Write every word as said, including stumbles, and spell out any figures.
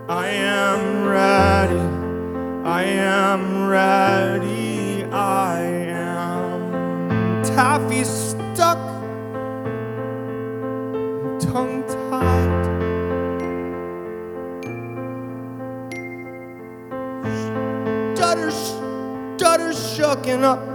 I am ready, I am ready, I am taffy stuck, tongue-tied. Stutter, stutter, shucking up.